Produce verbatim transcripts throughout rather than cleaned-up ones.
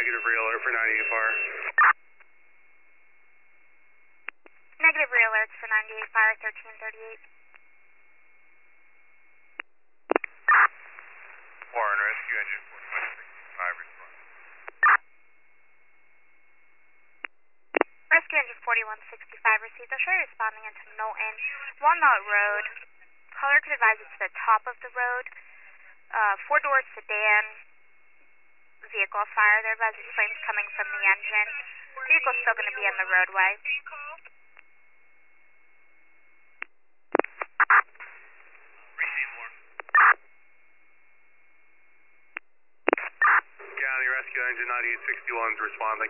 Negative re-alert for ninety-eight fire. Negative re-alerts for ninety-eight fire, thirteen thirty-eight. Warren, rescue engine forty-one sixty-five, respond. Rescue engine forty-one sixty-five received. I'll show you responding into Knowlton. Walnut Road. Caller could advise it's the top of the road. Uh, four-door sedan. Vehicle fire. There advises flames coming from the engine. Vehicle's still going to be in the roadway. Receive more. County rescue engine ninety-eight sixty-one is responding.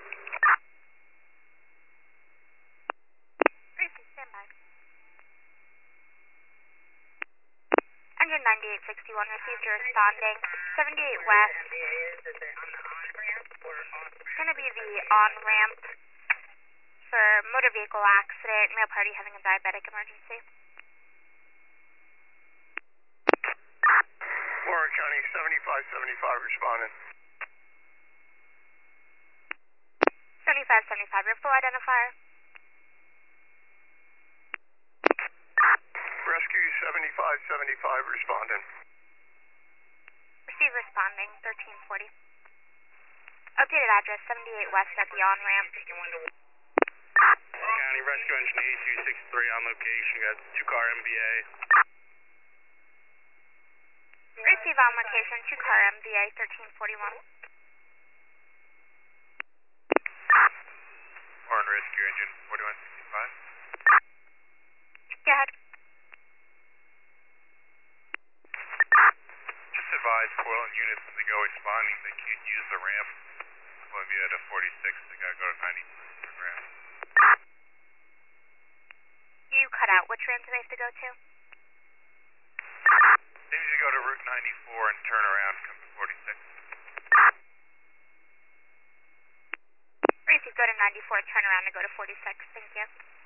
Receive, stand by. Engine ninety-eight sixty-one received, you're responding. seventy-eight west. It's going to be the on-ramp for motor vehicle accident, male party having a diabetic emergency. Warren County seventy-five seventy-five responding. seventy-five seventy-five, your full identifier. Rescue seventy-five seventy-five responding. Receive responding, thirteen forty. Updated address, seventy-eight west at the on-ramp. County rescue engine eighty-two sixty-three on location, got two-car M B A. Receive on location, two-car M B A, thirteen forty-one. Warren rescue engine forty-one sixty-five. Go ahead. Just advise coil and units when they go responding, they can't use the ramp. Columbia to forty-six, they gotta go to ninety-two ramp. You cut out. Which ramp do they have to go to? They need to go to Route ninety-four and turn around and come to forty-six. Receive, go to ninety-four, turn around and go to forty-six. Thank you.